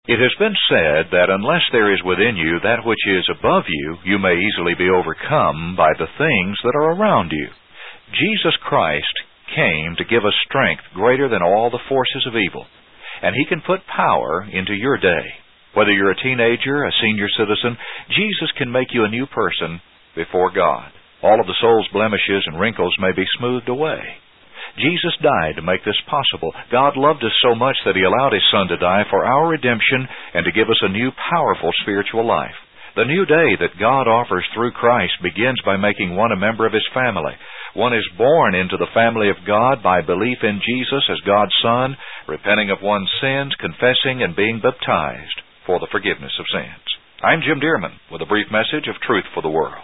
It has been said that unless there is within you that which is above you, you may easily be overcome by the things that are around you. Jesus Christ came to give us strength greater than all the forces of evil, and He can put power into your day. Whether you're a teenager, a senior citizen, Jesus can make you a new person before God. All of the soul's blemishes and wrinkles may be smoothed away. Jesus died to make this possible. God loved us so much that He allowed His Son to die for our redemption and to give us a new, powerful spiritual life. The new day that God offers through Christ begins by making one a member of His family. One is born into the family of God by belief in Jesus as God's Son, repenting of one's sins, confessing, and being baptized for the forgiveness of sins. I'm Jim Dearman with a brief message of truth for the world.